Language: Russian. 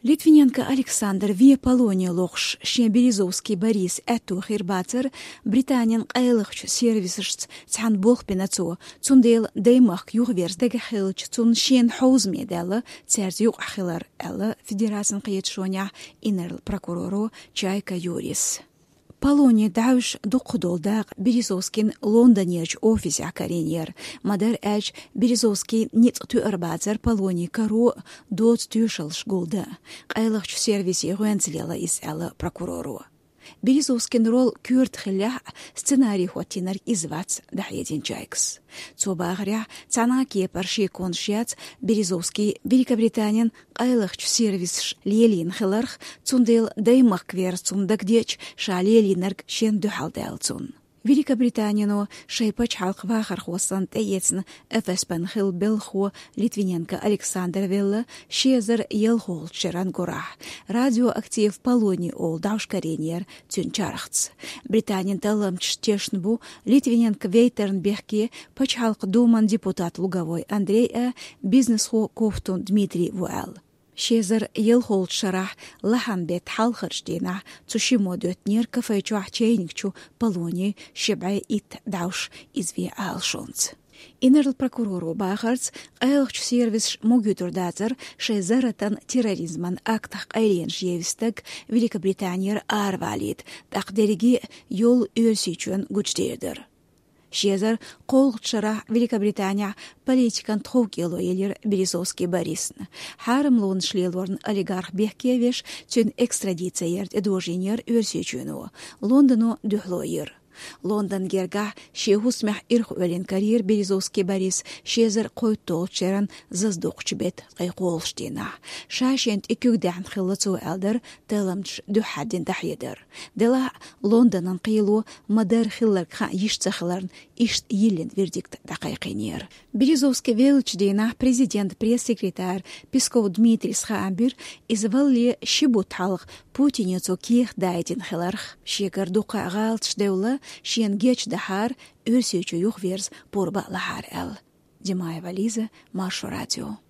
Литвиненко Александр вие Полония лохш, шен Березовский Борис эту хирбацер, Британиян қайлықч сервисышц цан болх бенацо, цундел даймах югверс деге хилч цун шен хоуз медалы, церз юг ахилар элла федерацин қиет шоня инерл прокуроро Чайка Юрис. Полония дауш дукудолдақ Березовскин Лондонерч офис акаренер, мадар әч Березовский ниц туырбазар Полония кару дот тюшалш голда, қайлықч сервиси гуэнцлела из элла прокурору. Березовскин рол кюрт хилях сценарий хотинар извац дахедин чайкс. Цобагря цана кепар шекон шяц Березовский Великобританиян қайлықч сервис лелин хиларх цундел даймах квер цундак деч ша лелинарг шен духалдел цун. Великобританияну шайпач халк вахар хосан тейецн эфеспен хил белху Литвиненко Александр Велла шезер елхол черан горах. Радиоактив Полоний ол даушкаренер тюнчарахц. Британиян таламч тешнбу Литвиненко Вейтерн бехке пач халк думан депутат луговой Андрей бизнес-ху кофтун Дмитрий Вуэл. شێزر یەڵهۆڵ شەراح لەهەم بێت حەڵخەرشتێنە چوشی مۆدۆتنێر کەفەی چوحچەینکچو پەڵۆنی شێبعی ئیت داوش ئیزوێ ئالشۆنц. Инерл прокурору бахарц айлыч сервис могютур дазар шезаратан терроризман актах айлен жевистек Великобритания арвалит тақдериги yol өсичүн гучдердер. Шезар қолғытшыра Великобритания политикан тхоукело елер Березовский Борисны. Харымлуын шлелворн олигарх бехкевеш тюн экстрадиция ерд эдожинер өрсечүну. Лондону дюхлоер. Лондон герга шехусмях ирх өлен карьер Березовский Борис шезер қойтол черан заздоқчбет қайқолштина. Шашент икюгдән хиллацу элдер теламч дюхадин тахедер. Дела Лондонан қилу мадар хиллар ха ишцахларн ишт елен вердикт дақайқинер. Березовский велчдина президент пресс-секретарь Песков Дмитрий Схабир извалли шибут халх Путинецу ких дайтин хилларх. Шекар дуқа галч деула شين جيش دحار أرسيوچو يخ ويرز بوربا لحار ال. Димаева Лиза, Маршу радио.